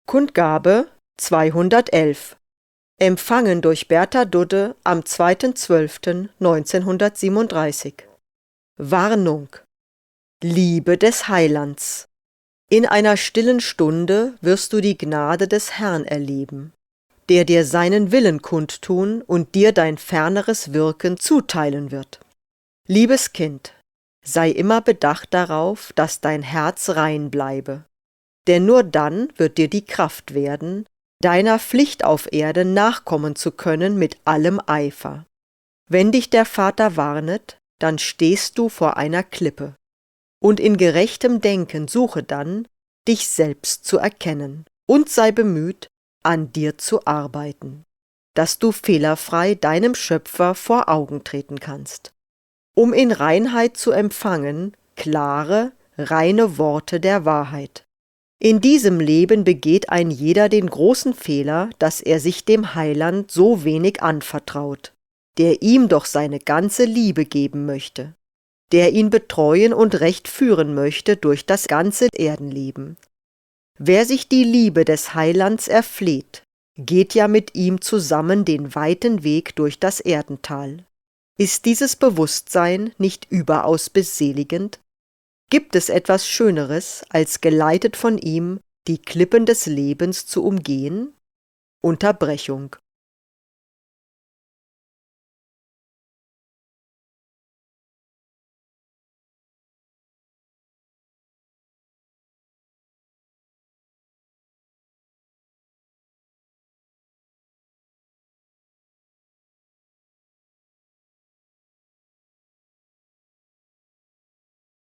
Kundgabe 211. Empfangen durch Bertha Dudde am 2.12.1937. Warnung. Liebe des Heilands. In einer stillen Stunde wirst du die Gnade des Herrn erleben, der dir seinen Willen kundtun und dir dein ferneres Wirken zuteilen wird. Liebes Kind, sei immer bedacht darauf, dass dein Herz rein bleibe, denn nur dann wird dir die Kraft werden, deiner Pflicht auf Erden nachkommen zu können mit allem Eifer. Wenn dich der Vater warnet, dann stehst du vor einer Klippe. Und in gerechtem Denken suche dann, dich selbst zu erkennen, und sei bemüht, an dir zu arbeiten, dass du fehlerfrei deinem Schöpfer vor Augen treten kannst, um in Reinheit zu empfangen klare, reine Worte der Wahrheit. In diesem Leben begeht ein jeder den großen Fehler, dass er sich dem Heiland so wenig anvertraut, der ihm doch seine ganze Liebe geben möchte, der ihn betreuen und recht führen möchte durch das ganze Erdenleben. Wer sich die Liebe des Heilands erfleht, geht ja mit ihm zusammen den weiten Weg durch das Erdental. Ist dieses Bewusstsein nicht überaus beseligend? Gibt es etwas Schöneres, als geleitet von ihm die Klippen des Lebens zu umgehen? Unterbrechung.